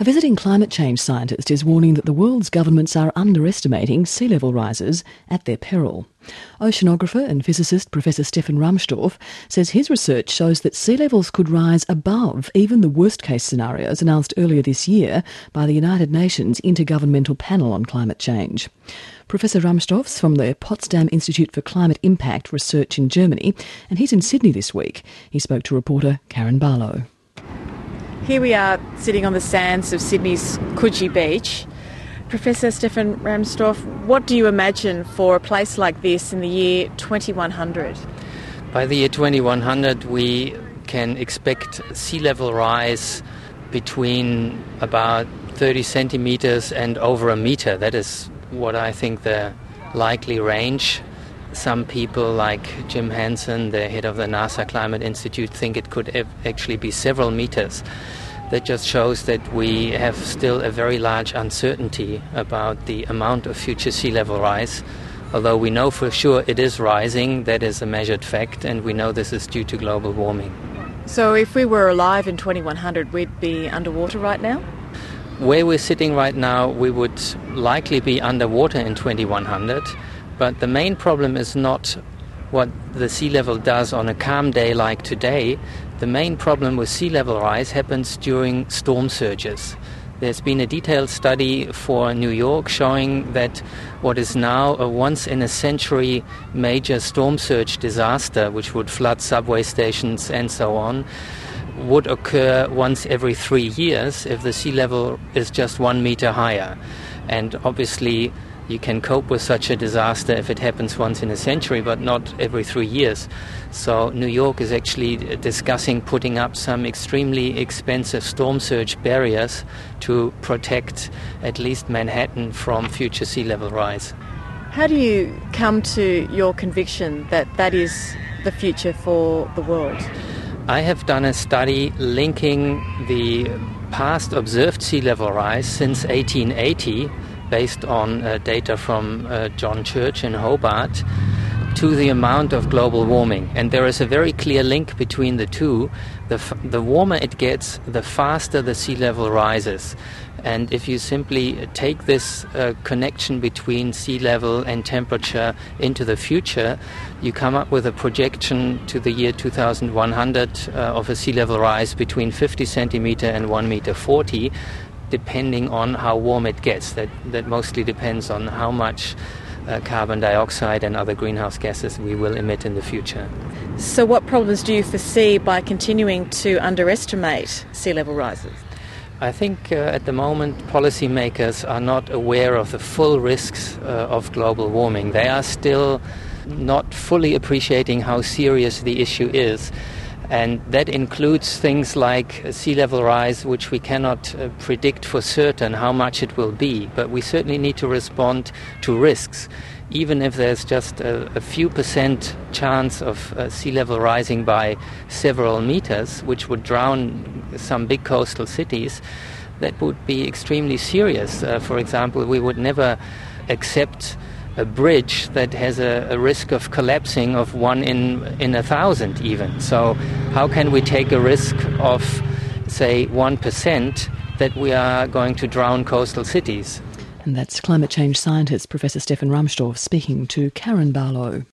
A visiting climate change scientist is warning that the world's governments are underestimating sea level rises at their peril. Oceanographer and physicist Professor Stefan Rahmstorf says his research shows that sea levels could rise above even the worst-case scenarios announced earlier this year by the United Nations Intergovernmental Panel on Climate Change. Professor Rahmstorf's from the Potsdam Institute for Climate Impact Research in Germany, and he's in Sydney this week. He spoke to reporter Karen Barlow. Here we are sitting on the sands of Sydney's Coogee Beach. Professor Stefan Rahmstorf, what do you imagine for a place like this in the year 2100? By the year 2100 we can expect sea level rise between about 30 centimetres and over a metre. That is what I think the likely range. Some people like Jim Hansen, the head of the NASA Climate Institute, think it could actually be several meters. That just shows that we have still a very large uncertainty about the amount of future sea level rise. Although we know for sure it is rising, that is a measured fact, and we know this is due to global warming. So if we were alive in 2100, we'd be underwater right now? Where we're sitting right now, we would likely be underwater in 2100. But the main problem is not what the sea level does on a calm day like today. The main problem with sea level rise happens during storm surges. There's been a detailed study for New York showing that what is now a once-in-a-century major storm surge disaster, which would flood subway stations and so on, would occur once every 3 years if the sea level is just 1 meter higher. And obviously you can cope with such a disaster if it happens once in a century, but not every 3 years. So New York is actually discussing putting up some extremely expensive storm surge barriers to protect at least Manhattan from future sea level rise. How do you come to your conviction that that is the future for the world? I have done a study linking the past observed sea level rise since 1880 based on data from John Church in Hobart, to the amount of global warming. And there is a very clear link between the two. The warmer it gets, the faster the sea level rises. And if you simply take this connection between sea level and temperature into the future, you come up with a projection to the year 2100 of a sea level rise between 50 centimetre and 1 meter 40, depending on how warm it gets. That mostly depends on how much carbon dioxide and other greenhouse gases we will emit in the future. So what problems do you foresee by continuing to underestimate sea level rises? I think at the moment policymakers are not aware of the full risks of global warming. They are still not fully appreciating how serious the issue is. And that includes things like sea level rise, which we cannot predict for certain how much it will be. But we certainly need to respond to risks. Even if there's just a few percent chance of sea level rising by several meters, which would drown some big coastal cities, that would be extremely serious. For example, we would never accept a bridge that has a risk of collapsing of 1 in 1,000 even. So how can we take a risk of, say, 1% that we are going to drown coastal cities? And that's climate change scientist Professor Stefan Rahmstorf speaking to Karen Barlow.